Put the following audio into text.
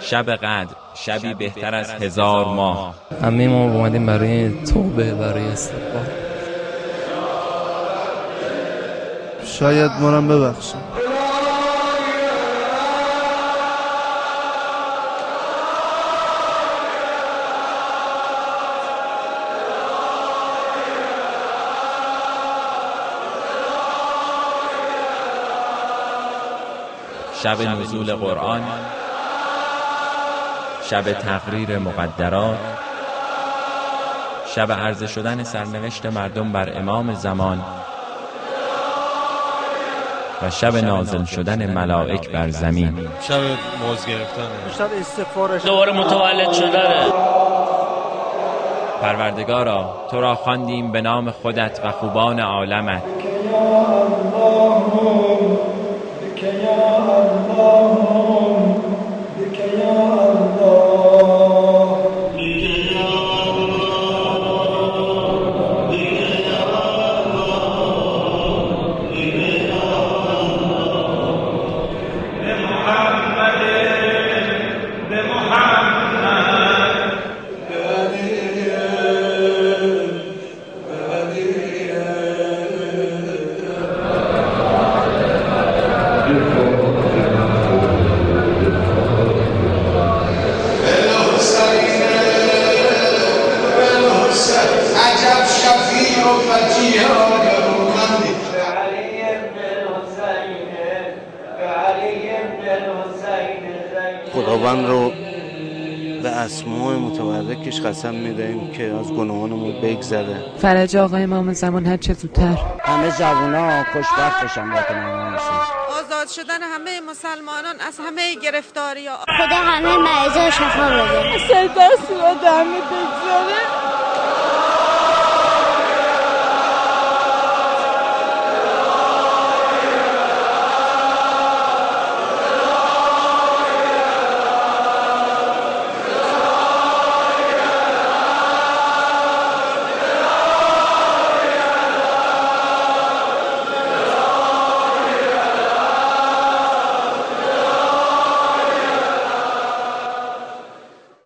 شب قدر شبی بهتر از 1000 ماه. همه ما اومدیم برای توبه، برای استغفار. شاید ما رو ببخشیم. شب نزول قرآن، شب تقریر مقدرات، شب عرضه شدن سرنوشت مردم بر امام زمان و شب نازل شدن ملائک بر زمین. شب موز گرفتنه، شب استغفارش، دوباره متولد شدنه. پروردگارا تو را خواندیم به نام خودت و خوبان عالمت. خداوند رو به اسماء متبرکش قسم می‌دهیم که از گناهانمون بگذره. فرج آقای امام زمان هر چه زودتر. همه جوونا خوشبخت بشن با کنار آزاد شدن همه مسلمانان از همه گرفتاری‌ها. خدا همه مریضا شفا بده. سر دست رو دمی بگذاره.